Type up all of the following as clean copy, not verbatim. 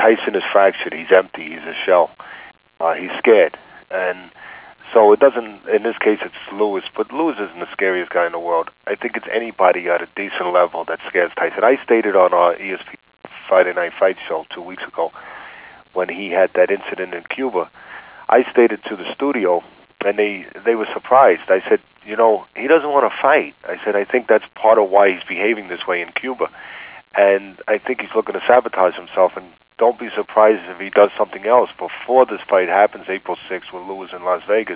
Tyson is fractured. He's empty. He's a shell. He's scared. And so it doesn't, in this case, it's Lewis, but Lewis isn't the scariest guy in the world. I think it's anybody at a decent level that scares Tyson. I stated on our ESPN Friday Night Fight show 2 weeks ago when he had that incident in Cuba. I stated to the studio, and they were surprised. I said, you know, he doesn't want to fight. I said, I think that's part of why he's behaving this way in Cuba. And I think he's looking to sabotage himself, and don't be surprised if he does something else before this fight happens, April 6th, with Lewis in Las Vegas,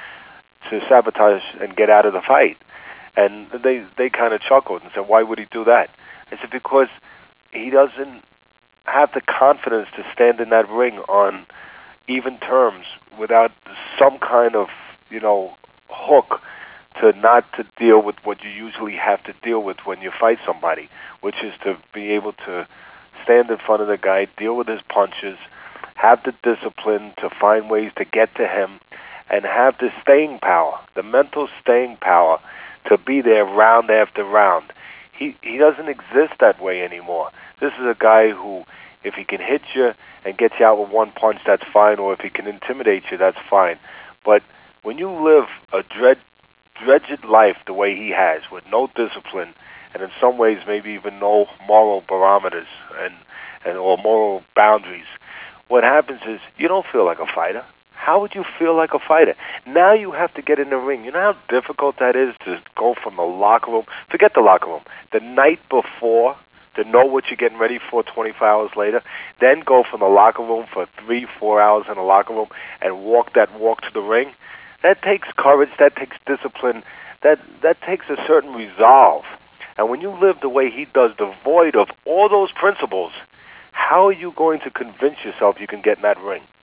to sabotage and get out of the fight. And they kind of chuckled and said, why would he do that? I said, because he doesn't have the confidence to stand in that ring on even terms without some kind of, you know, hook to not to deal with what you usually have to deal with when you fight somebody, which is to be able to stand in front of the guy, deal with his punches, have the discipline to find ways to get to him, and have the staying power, the mental staying power to be there round after round. He doesn't exist that way anymore. This is a guy who, if he can hit you and get you out with one punch, that's fine, or if he can intimidate you, that's fine. But when you live a dredged life the way he has, with no discipline, and in some ways maybe even no moral barometers and or moral boundaries, what happens is you don't feel like a fighter. How would you feel like a fighter? Now you have to get in the ring. You know how difficult that is to go from the locker room, forget the locker room, the night before, to know what you're getting ready for 24 hours later, then go from the locker room for 3-4 hours in the locker room and walk that walk to the ring. That takes courage, that takes discipline, that takes a certain resolve. And when you live the way he does, devoid of all those principles, how are you going to convince yourself you can get in that ring?